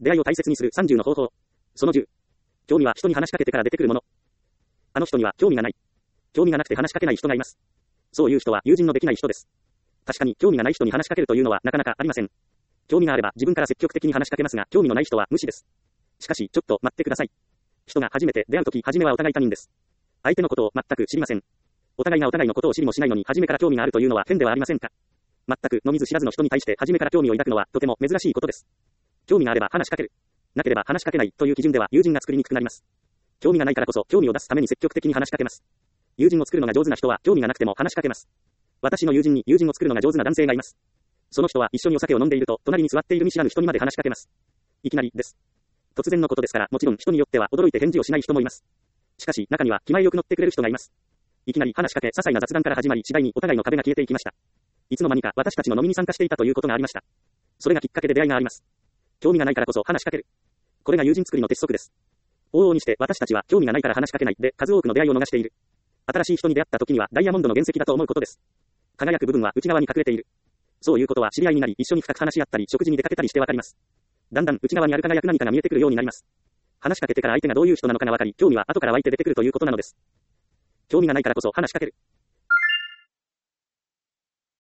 出会いを大切にする30の方法。その10。興味は人に話しかけてから出てくるもの。あの人には興味がない。興味がなくて話しかけない人がいます。そういう人は友人のできない人です。確かに興味がない人に話しかけるというのはなかなかありません。興味があれば自分から積極的に話しかけますが、興味のない人は無視です。しかし、ちょっと待ってください。人が初めて出会うとき、初めはお互い他人です。相手のことを全く知りません。お互いがお互いのことを知りもしないのに初めから興味があるというのは変ではありませんか。全く飲みず知らずの人に対して初めから興味を抱くのはとても珍しいことです。興味があれば話しかける。なければ話しかけないという基準では友人が作りにくくなります。興味がないからこそ興味を出すために積極的に話しかけます。友人を作るのが上手な人は興味がなくても話しかけます。私の友人に友人を作るのが上手な男性がいます。その人は一緒にお酒を飲んでいると隣に座っている見知らぬ人にまで話しかけます。いきなりです。突然のことですからもちろん人によっては驚いて返事をしない人もいます。しかし中には気前よく乗ってくれる人がいます。いきなり話しかけ些細な雑談から始まり次第にお互いの壁が消えていきました。いつの間にか私たちの飲みに参加していたということがありました。それがきっかけで出会いがあります。興味がないからこそ話しかける。これが友人作りの鉄則です。往々にして私たちは興味がないから話しかけないで数多くの出会いを逃している。新しい人に出会った時にはダイヤモンドの原石だと思うことです。輝く部分は内側に隠れている。そういうことは知り合いになり一緒に深く話し合ったり食事に出かけたりしてわかります。だんだん内側にある輝く何かが見えてくるようになります。話しかけてから相手がどういう人なのかがわかり、興味は後から湧いて出てくるということなのです。興味がないからこそ話しかける。